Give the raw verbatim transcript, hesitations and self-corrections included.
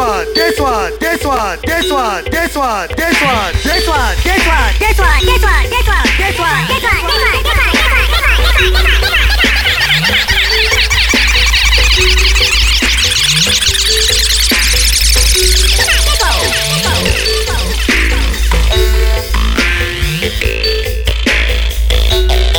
one, this one, this one, this one, this one, this one, this one, this one, this one, this one, this one, this one, this one, this one, this one, this one.